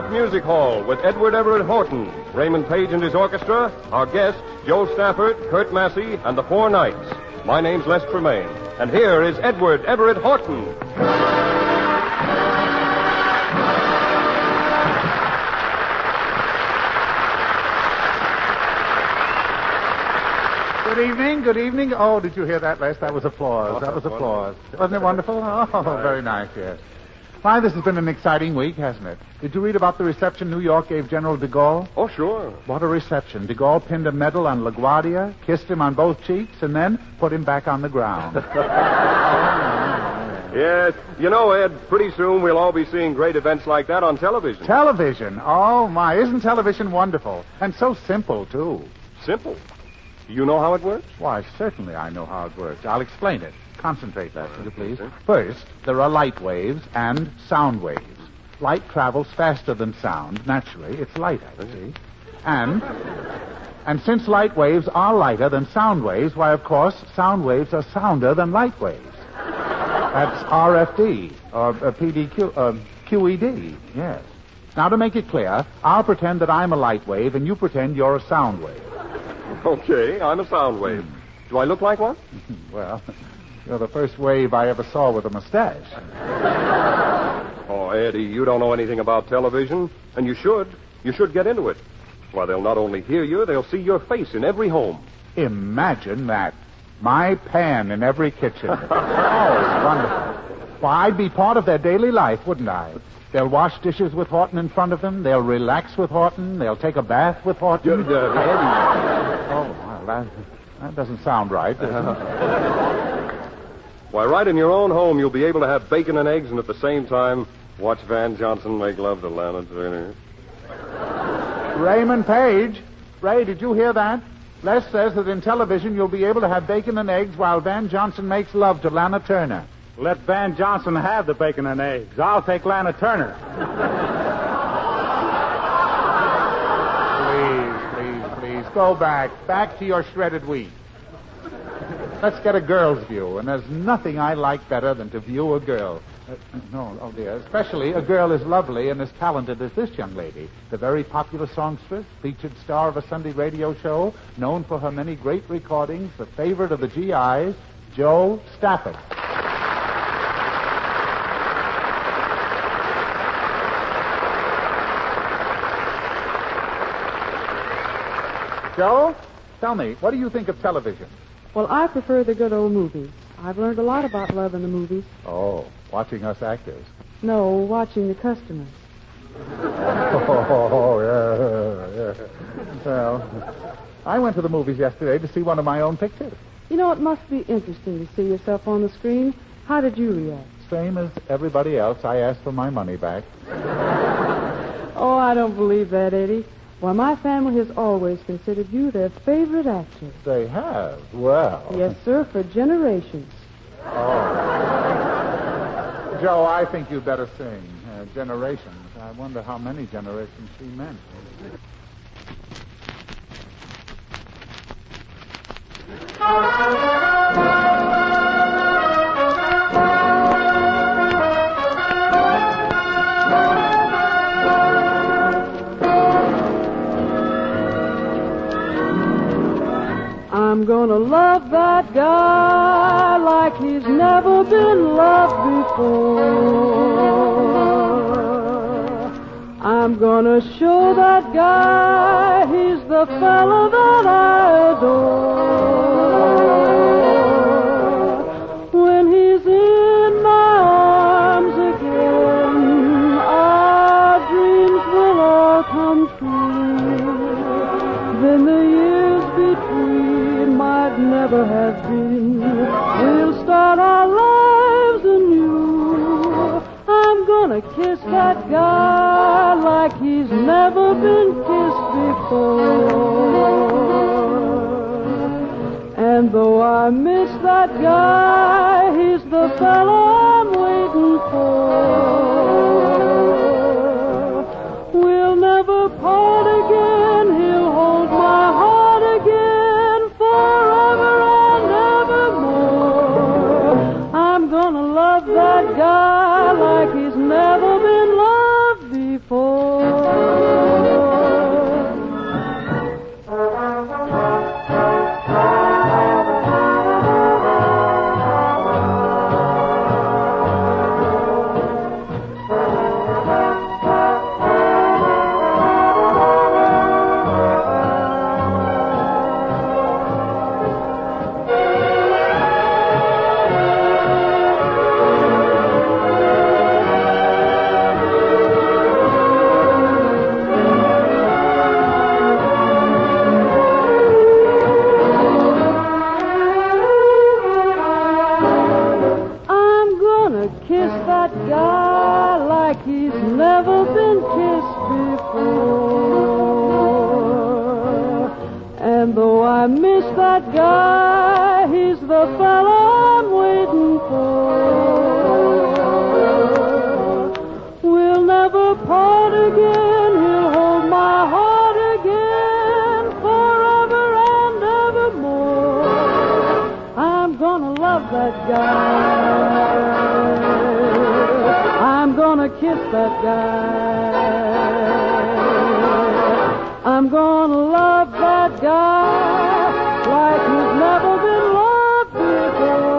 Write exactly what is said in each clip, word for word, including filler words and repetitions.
Rock Music Hall with Edward Everett Horton, Raymond Page and his orchestra, our guests, Joe Stafford, Kurt Massey, and the Four Knights. My name's Les Tremaine, and here is Edward Everett Horton. Good evening, good evening. Oh, did you hear that, Les? That was applause. That was applause. Wasn't it wonderful? Oh, very nice, yes. Why, this has been an exciting week, hasn't it? Did you read about the reception New York gave General de Gaulle? Oh, sure. What a reception. De Gaulle pinned a medal on LaGuardia, kissed him on both cheeks, and then put him back on the ground. Yes. You know, Ed, pretty soon we'll all be seeing great events like that on television. Television? Oh, my. Isn't television wonderful? And so simple, too. Simple? You know how it works? Why, certainly I know how it works. I'll explain it. Concentrate, Les, will you please? First, there are light waves and sound waves. Light travels faster than sound. Naturally, it's lighter, see? And, and since light waves are lighter than sound waves, why, of course, sound waves are sounder than light waves. That's R F D, or uh, P D Q, uh, Q E D, yes. Now, to make it clear, I'll pretend that I'm a light wave, and you pretend you're a sound wave. Okay, I'm a sound wave. Hmm. Do I look like one? Well, you're the first wave I ever saw with a mustache. Oh, Eddie, you don't know anything about television, and you should. You should get into it. Why, they'll not only hear you, they'll see your face in every home. Imagine that. My pan in every kitchen. Oh, wonderful. Why, I'd be part of their daily life, wouldn't I? They'll wash dishes with Horton in front of them. They'll relax with Horton. They'll take a bath with Horton. Uh, Eddie. Oh, well, that, that doesn't sound right, does it? Why, right in your own home, you'll be able to have bacon and eggs and at the same time watch Van Johnson make love to Lana Turner. Raymond Page. Ray, did you hear that? Les says that in television you'll be able to have bacon and eggs while Van Johnson makes love to Lana Turner. Let Van Johnson have the bacon and eggs. I'll take Lana Turner. Please, please, please. Go back. Back to your shredded wheat. Let's get a girl's view, and there's nothing I like better than to view a girl. Uh, no, oh dear. Especially a girl as lovely and as talented as this young lady. The very popular songstress, featured star of a Sunday radio show, known for her many great recordings, the favorite of the G Is, Joe Stafford. Joe, tell me, what do you think of television? Well, I prefer the good old movies. I've learned a lot about love in the movies. Oh, watching us actors. No, watching the customers. Oh, yeah, yeah. Well, I went to the movies yesterday to see one of my own pictures. You know, it must be interesting to see yourself on the screen. How did you react? Same as everybody else. I asked for my money back. Oh, I don't believe that, Eddie. Why, my family has always considered you their favorite actor. They have? Well. Yes, sir, for generations. Oh. Joe, I think you'd better sing. Uh, generations. I wonder how many generations she meant. I'm gonna love that guy like he's never been loved before. I'm gonna show that guy he's the fella that I adore. When he's in my arms again, our dreams will all come true. Then the years between might never have been. We'll start our lives anew. I'm gonna kiss that guy like he's never been kissed before. And though I miss that guy, he's the fellow I'm waiting for. We'll never part again. He'll hold my heart again forever and evermore. I'm gonna love that guy like he's never been loved before. before. Kiss that guy like he's never been kissed before. And though I miss that guy, he's the fella I'm waiting for. We'll never part again, he'll hold my heart again, forever and evermore. I'm gonna love that guy. I'm gonna kiss that guy. I'm gonna love that guy like he's never been loved before.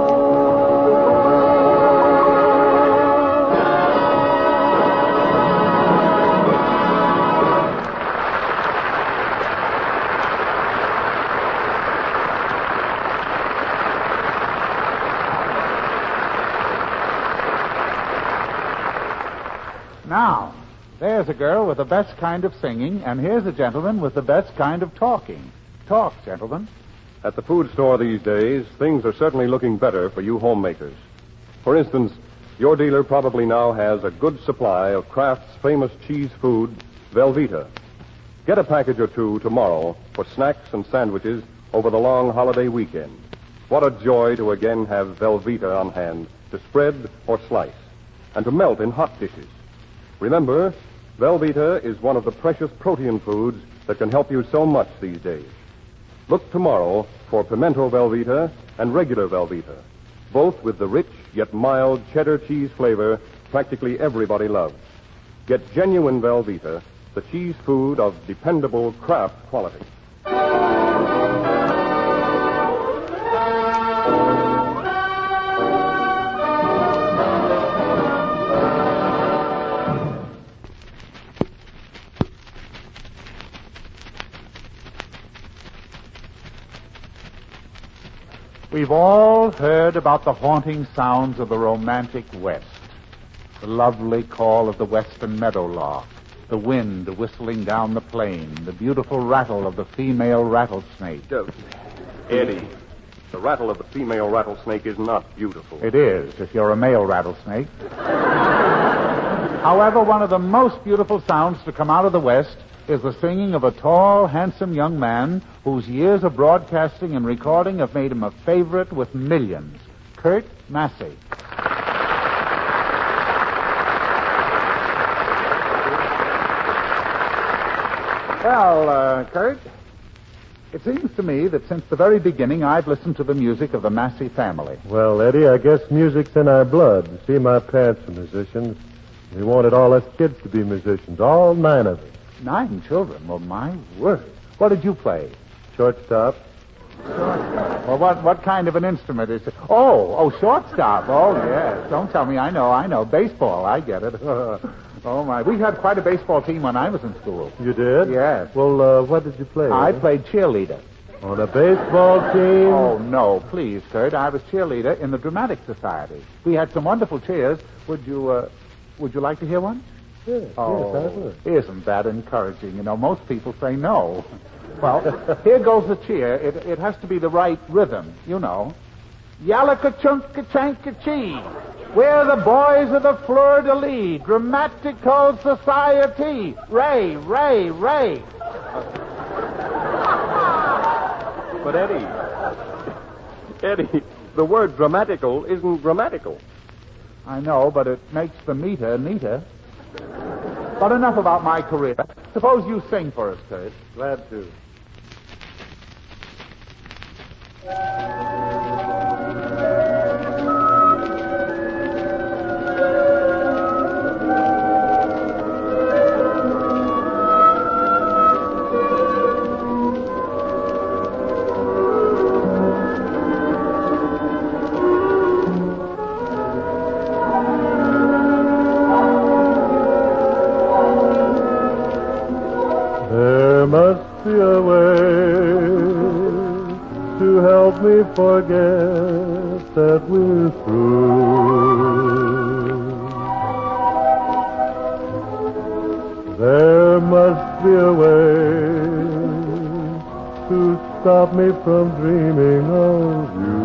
Now, there's a girl with the best kind of singing, and here's a gentleman with the best kind of talking. Talk, gentlemen. At the food store these days, things are certainly looking better for you homemakers. For instance, your dealer probably now has a good supply of Kraft's famous cheese food, Velveeta. Get a package or two tomorrow for snacks and sandwiches over the long holiday weekend. What a joy to again have Velveeta on hand to spread or slice and to melt in hot dishes. Remember, Velveeta is one of the precious protein foods that can help you so much these days. Look tomorrow for pimento Velveeta and regular Velveeta, both with the rich yet mild cheddar cheese flavor practically everybody loves. Get genuine Velveeta, the cheese food of dependable Kraft quality. We've all heard about the haunting sounds of the romantic West. The lovely call of the western meadowlark, the wind whistling down the plain, the beautiful rattle of the female rattlesnake. Uh, Eddie, the rattle of the female rattlesnake is not beautiful. It is, if you're a male rattlesnake. However, one of the most beautiful sounds to come out of the West is the singing of a tall, handsome young man whose years of broadcasting and recording have made him a favorite with millions, Kurt Massey. Well, uh, Kurt, it seems to me that since the very beginning I've listened to the music of the Massey family. Well, Eddie, I guess music's in our blood. See, my parents are musicians. We wanted all us kids to be musicians, all nine of us. Nine children? Well, my word. What did you play? Shortstop. Shortstop. Well, what, what kind of an instrument is it? Oh, oh, shortstop. Oh, yes. Don't tell me. I know, I know. Baseball. I get it. Oh, my. We had quite a baseball team when I was in school. You did? Yes. Well, uh, what did you play? I Eddie? played cheerleader. On a baseball team? Oh, no. Please, Kurt. I was cheerleader in the Dramatic Society. We had some wonderful cheers. Would you, uh, would you like to hear one? Yes, Oh, yes, I would. isn't that encouraging? You know, most people say no. Well, here goes the cheer. It, it has to be the right rhythm, you know. Yalaka-chunka-chanka-chee. We're the boys of the fleur-de-lis, Dramatical Society. Ray, Ray, Ray. But, Eddie, Eddie, the word dramatical isn't grammatical. I know, but it makes the meter neater. But enough about my career. Suppose you sing for us, Kurt. Glad to. me forget that we're through. There must be a way to stop me from dreaming of you.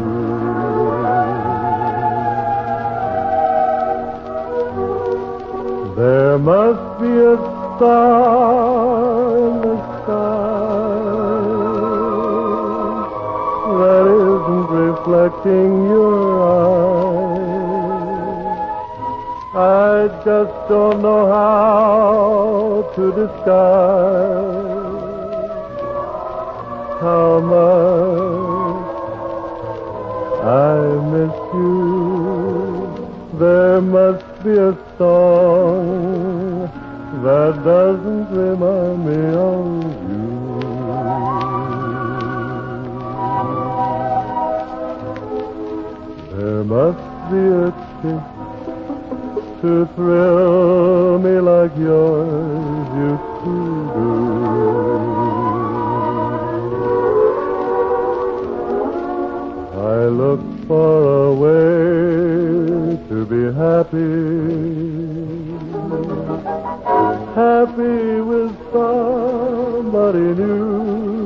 There must be a star in the sky that isn't reflecting your eyes. I just don't know how to disguise how much I miss you. There must be a song that doesn't remind me of you. There must be a kiss to thrill me like yours used to do. I look for a way to be happy, happy with somebody new.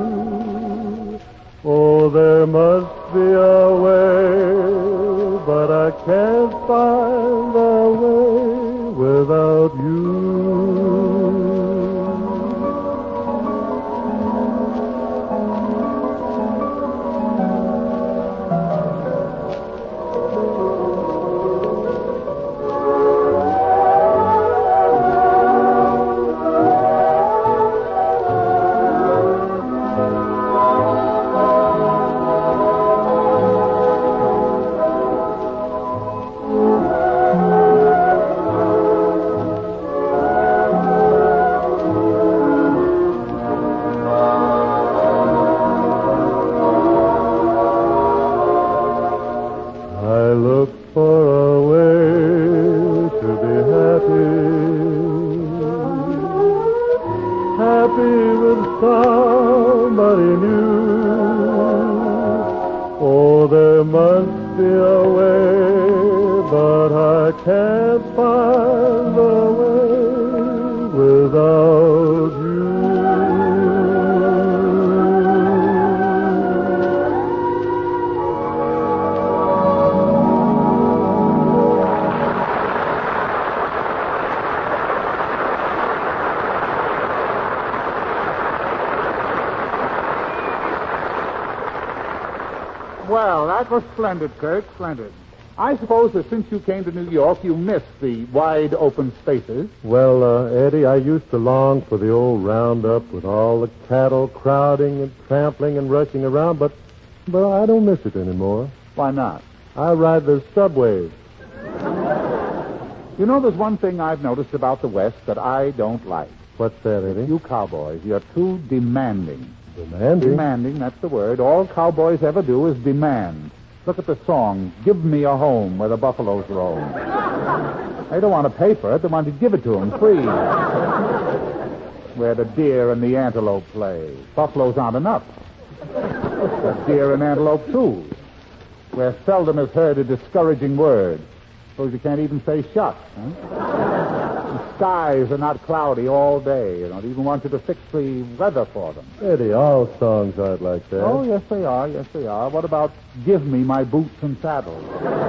Oh, there must be a way, but I can't find a way without you. Well, that was splendid, Kurt, splendid. I suppose that since you came to New York, you missed the wide open spaces. Well, uh, Eddie, I used to long for the old roundup with all the cattle crowding and trampling and rushing around, but, but I don't miss it anymore. Why not? I ride the subways. You know, there's one thing I've noticed about the West that I don't like. What's that, Eddie? You cowboys, you're too demanding. Demanding? Demanding, that's the word. All cowboys ever do is demand. Look at the song, Give Me a Home, where the buffaloes roam. They don't want to pay for it. They want to give it to them free. Where the deer and the antelope play. Buffaloes aren't enough. The deer and antelope, too. Where seldom is heard a discouraging word. Suppose you can't even say shucks, huh? The skies are not cloudy all day. You don't even want you to fix the weather for them. Eddie, all songs aren't like that. Oh, yes, they are. Yes, they are. What about Give Me My Boots and Saddles?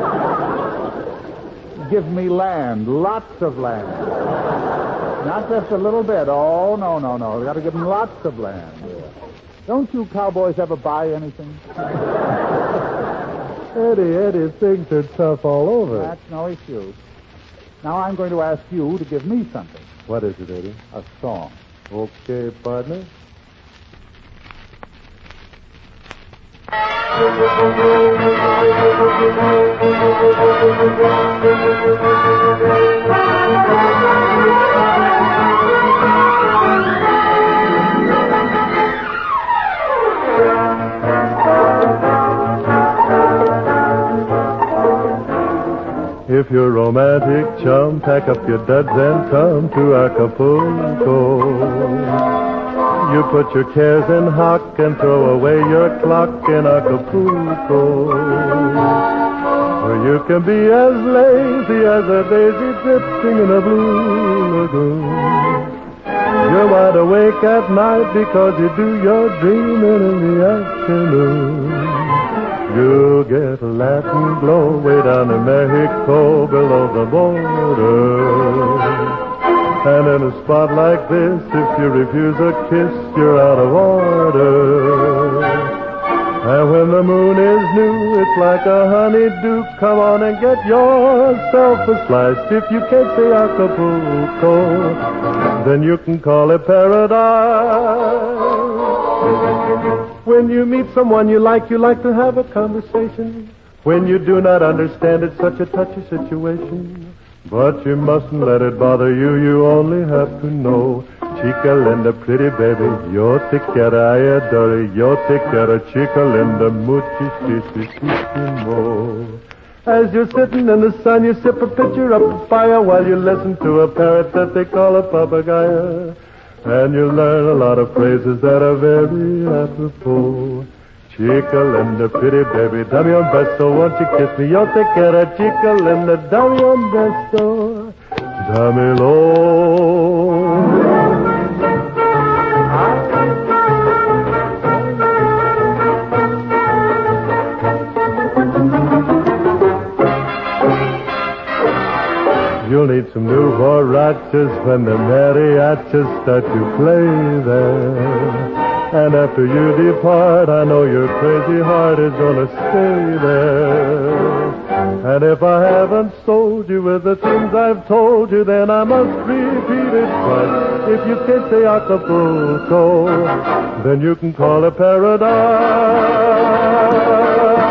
Give me land, lots of land. Not just a little bit. Oh, no, no, no. We've got to give them lots of land. Yeah. Don't you cowboys ever buy anything? Eddie, Eddie, things are tough all over. That's no excuse. Now I'm going to ask you to give me something. What is it, Eddie? A song. Okay, partner. If you're romantic, chum, pack up your duds and come to Acapulco. You put your cares in hock and throw away your clock in Acapulco. Where you can be as lazy as a daisy drifting in a blue lagoon. You're wide awake at night because you do your dreaming in the afternoon. You'll get a Latin glow way down in Mexico below the border. And in a spot like this, if you refuse a kiss, you're out of order. And when the moon is new, it's like a honeydew. Come on and get yourself a slice. If you can't say Acapulco, then you can call it paradise. When you meet someone you like, you like to have a conversation. When you do not understand, it's such a touchy situation. But you mustn't let it bother you, you only have to know. Chica linda, pretty baby, yo te quiero, I adore you. Yo te quiero, chica linda, muchísimo. As you're sitting in the sun, you sip a pitcher up a fire while you listen to a parrot that they call a papagaya. And you learn a lot of phrases that are very apropos. Chica linda, pretty baby, dame un beso, won't you kiss me? Yo te quiero, chica linda, dame un beso, dámelo. You'll need some new borrachos when the mariachis start to play there. And after you depart, I know your crazy heart is gonna stay there. And if I haven't sold you with the things I've told you, then I must repeat it twice. If you can't say Acapulco, then you can call it paradise.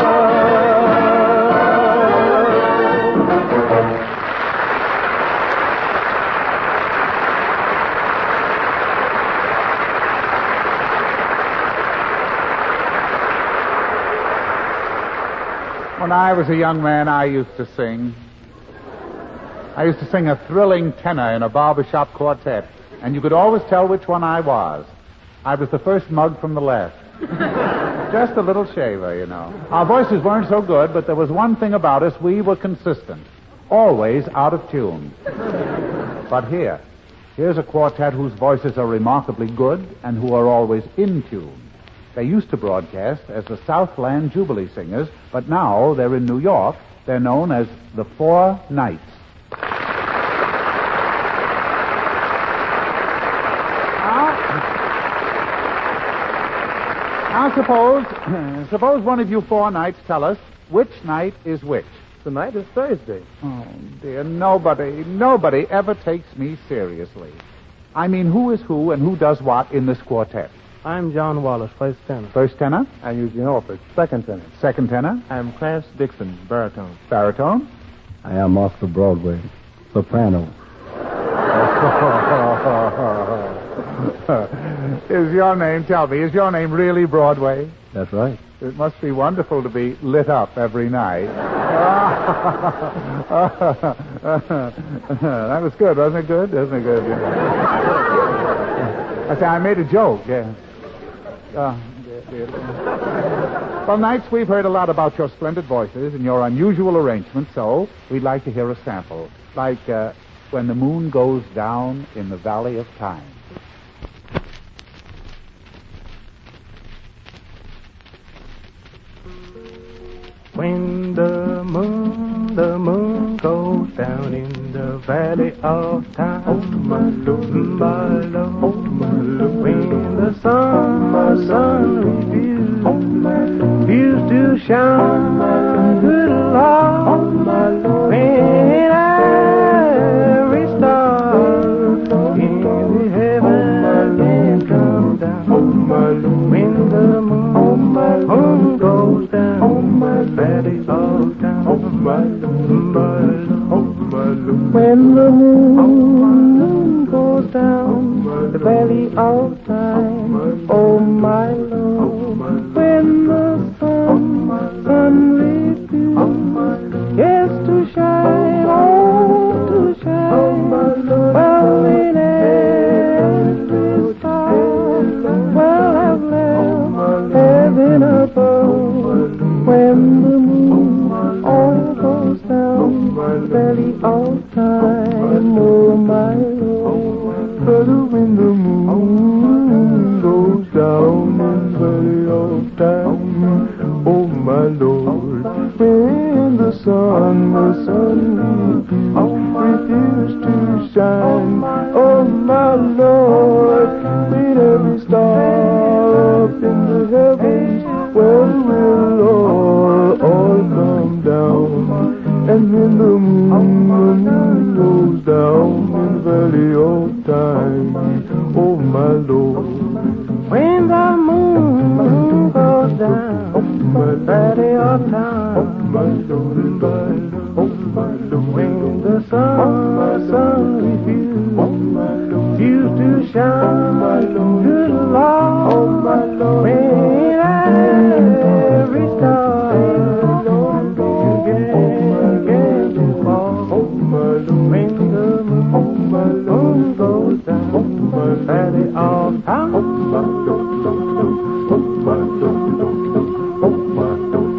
When I was a young man, I used to sing. I used to sing a thrilling tenor in a barbershop quartet, and you could always tell which one I was. I was the first mug from the left. Just a little shaver, you know. Our voices weren't so good, but there was one thing about us. We were consistent. Always out of tune. But here, here's a quartet whose voices are remarkably good and who are always in tune. They used to broadcast as the Southland Jubilee Singers, but now they're in New York. They're known as the Four Knights. Now, now suppose, suppose one of you four knights tell us which night is which. Tonight is Thursday. Oh, dear, nobody, nobody ever takes me seriously. I mean, who is who and who does what in this quartet? I'm John Wallace, first tenor. First tenor? I'm Eugene Orford, second tenor. Second tenor? I'm Clarence Dixon, baritone. Baritone? I am Oscar Broadway, soprano. Is your name, tell me, is your name really Broadway? That's right. It must be wonderful to be lit up every night. That was good, wasn't it good? Wasn't it good? I say, I made a joke, yeah. Uh, well, Knights, we've heard a lot about your splendid voices and your unusual arrangements, so we'd like to hear a sample, like uh, When the Moon Goes Down in the Valley of Time. When the moon, the moon goes down in the valley of time. Oh, my Lord, my Lord, oh, my Lord. When the sun, my sun reveals, oh, my Lord, used to shine, my good Lord, oh, my Lord. When every star in the heaven comes down, oh, my Lord. When the moon, oh, my moon goes down, oh, my valley of time, oh, my Lord, my Lord, oh, my Lord. When the moon goes down the valley of time, oh, my Lord. When the sun, sun refuses, yes, to shine, oh, to shine, well, in every star valley of time, oh my Lord. Brother, when the moon goes down in the valley of time, oh my Lord. When the sun, the sun refused to shine, oh my Lord. When every star up in the heavens, well, will all, all come down. And when the moon, the moon goes down in the valley of time, oh my Lord. When the moon goes down in the valley of time, oh my Lord, oh my Lord. When the sun, the sun refused, oh my Lord, refused to shine, oh my Lord, to the Lord, oh my Lord. When every star, Lord, began to fall, oh my Lord. When the moon, oh my Lord, goes down, oh my valley of time, oh my Lord, oh my Lord, oh my Lord.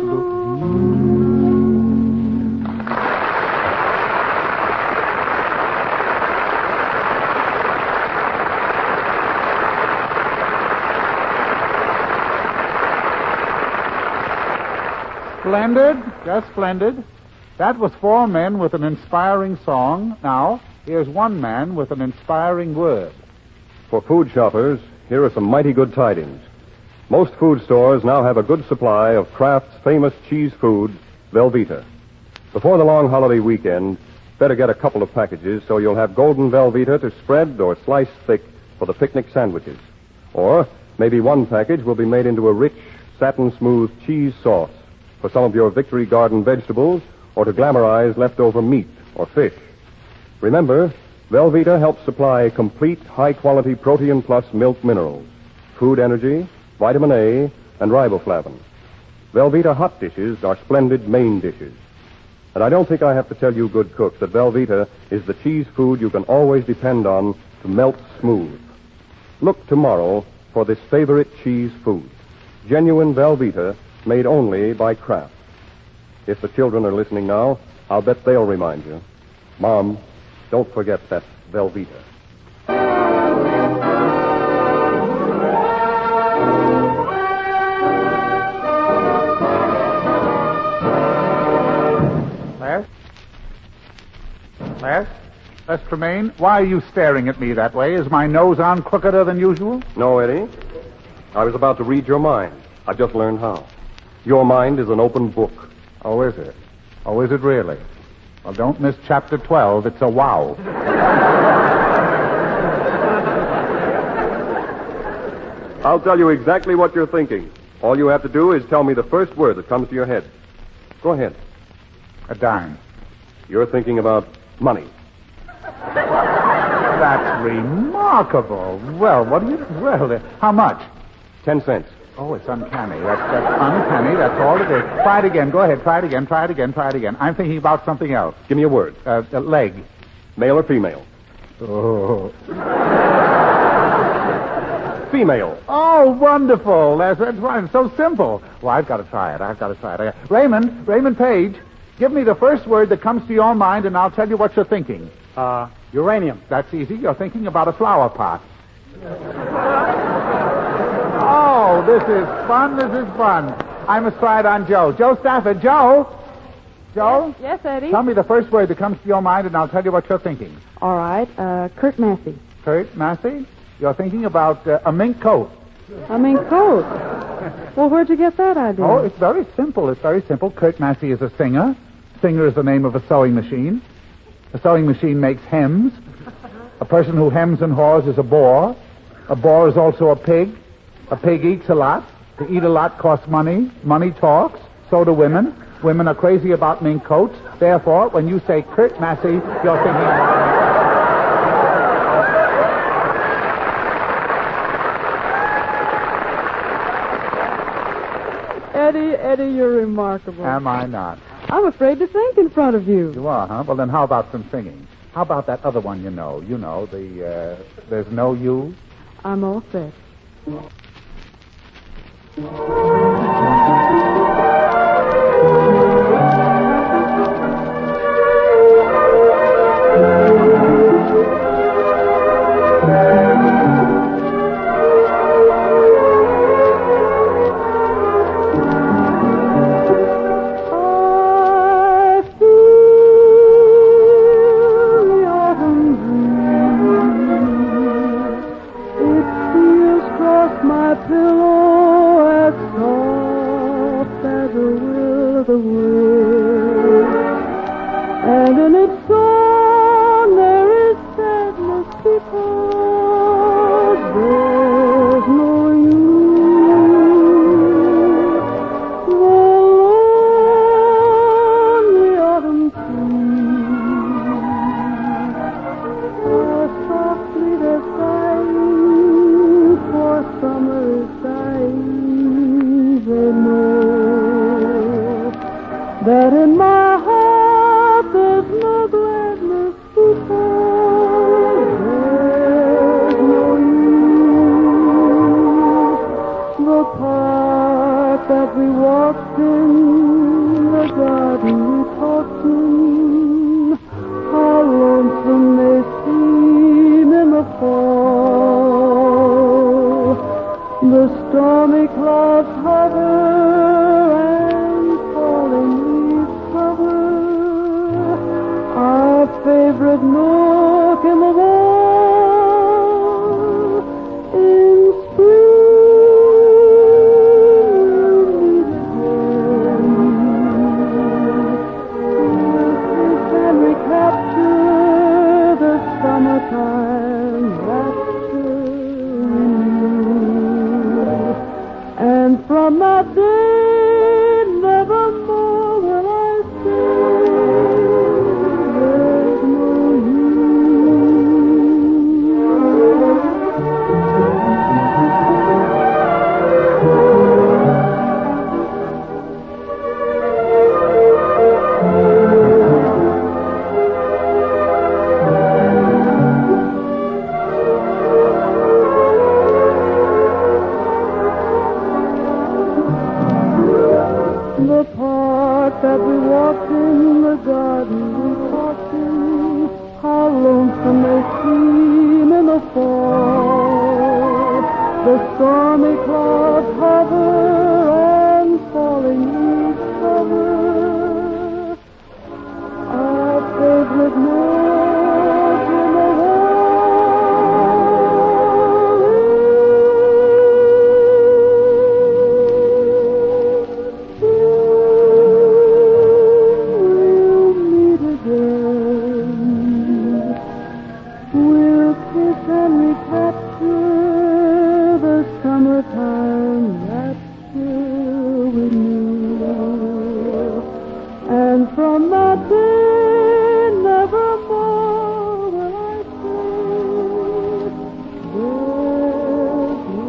Splendid, just splendid. That was four men with an inspiring song. Now, here's one man with an inspiring word. For food shoppers, here are some mighty good tidings. Most food stores now have a good supply of Kraft's famous cheese food, Velveeta. Before the long holiday weekend, better get a couple of packages so you'll have golden Velveeta to spread or slice thick for the picnic sandwiches. Or maybe one package will be made into a rich, satin-smooth cheese sauce for some of your Victory Garden vegetables or to glamorize leftover meat or fish. Remember, Velveeta helps supply complete, high-quality Protein Plus milk minerals, food energy, vitamin A, and riboflavin. Velveeta hot dishes are splendid main dishes. And I don't think I have to tell you good cooks that Velveeta is the cheese food you can always depend on to melt smooth. Look tomorrow for this favorite cheese food, genuine Velveeta made only by Kraft. If the children are listening now, I'll bet they'll remind you. Mom, don't forget that Velveeta. Les? Les? Les Tremaine, why are you staring at me that way? Is my nose on crookeder than usual? No, Eddie. I was about to read your mind. I just learned how. Your mind is an open book. Oh, is it? Oh, is it really? Well, don't miss chapter twelve. It's a wow. I'll tell you exactly what you're thinking. All you have to do is tell me the first word that comes to your head. Go ahead. A dime. You're thinking about money. That's remarkable. Well, what do you... Well, uh, how much? Ten cents. Oh, it's uncanny. That's, that's uncanny. That's all it is. Try it again. Go ahead. Try it again. Try it again. Try it again. I'm thinking about something else. Give me a word. Uh, a leg. Male or female? Oh. Female. Oh, wonderful. That's, that's right. It's so simple. Well, I've got to try it. I've got to try it. I, Raymond, Raymond Page, give me the first word that comes to your mind, and I'll tell you what you're thinking. Uh, uranium. That's easy. You're thinking about a flower pot. Oh, this is fun. This is fun. I must try it on Joe. Joe Stafford. Joe? Joe? Yes, yes, Eddie. Tell me the first word that comes to your mind, and I'll tell you what you're thinking. All right. Uh, Kurt Massey. Kurt Massey? You're thinking about uh, a mink coat. A mink coat. Well, where'd you get that idea? Oh, it's very simple. It's very simple. Kurt Massey is a singer. Singer is the name of a sewing machine. A sewing machine makes hems. A person who hems and haws is a bore. A bore is also a pig. A pig eats a lot. To eat a lot costs money. Money talks. So do women. Women are crazy about mink coats. Therefore, when you say Kurt Massey, you're thinking about... Eddie, Eddie, you're remarkable. Am I not? I'm afraid to think in front of you. You are, huh? Well, then how about some singing? How about that other one you know? You know, the, uh, There's No You. I'm all set. And in its song there is sadness because there's no you. The lonely autumn trees are softly they're sighing, for summer is dying. They know that in my heart there's no gladness because there's no you. The park that we walked in, the garden we talked in, how lonesome they seem in the fall. The stormy clouds hover and falling leaves cover our favorite nook in the wall. In spring we'll meet again. We'll kiss and recapture the summertime rapture we knew. And from that day, nevermore will I say there's no the park that we walked in, the garden we talked in, how lonesome they seem in the fall. The stormy clouds hover and falling leaves cover our favorite nook in the we'll kiss and recapture the summertime rapture we knew. And from that day, nevermore will I say there's no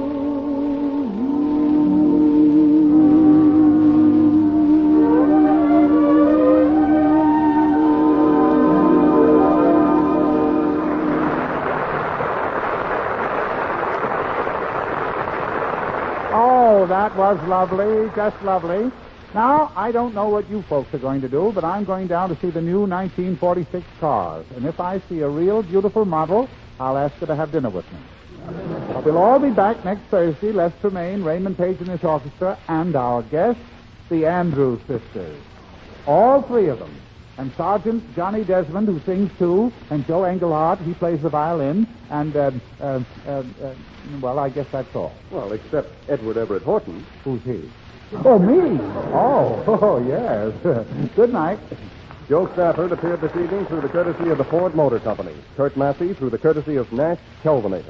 Oh, that was lovely, just lovely. Now, I don't know what you folks are going to do, but I'm going down to see the new nineteen forty-six cars. And if I see a real beautiful model, I'll ask her to have dinner with me. We'll all be back next Thursday, Les Tremaine, Raymond Page and his orchestra, and our guests, the Andrews sisters. All three of them. And Sergeant Johnny Desmond, who sings too, and Joe Engelhardt, he plays the violin, and, uh, uh, uh, uh, well, I guess that's all. Well, except Edward Everett Horton. Who's he? Oh, me? Oh, oh, yes. Good night. Joe Stafford appeared this evening through the courtesy of the Ford Motor Company. Kurt Massey through the courtesy of Nash Kelvinator.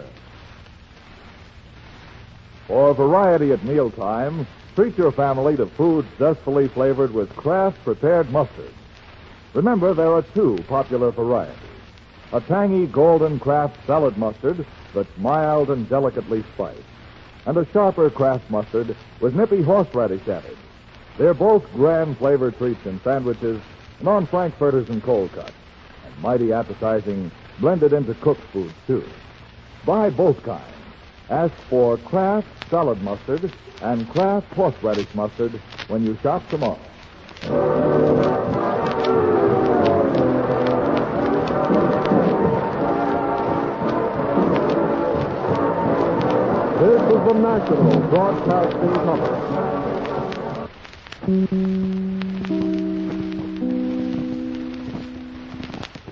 For variety at mealtime, treat your family to foods zestfully flavored with Kraft prepared mustard. Remember, there are two popular varieties. A tangy golden Kraft salad mustard that's mild and delicately spiced, and a sharper Kraft mustard with nippy horseradish added. They're both grand flavor treats in sandwiches and on frankfurters and cold cuts, and mighty appetizing blended into cooked foods, too. Buy both kinds. Ask for Kraft salad mustard and Kraft horseradish mustard when you shop tomorrow. This is the National Broadcasting Company.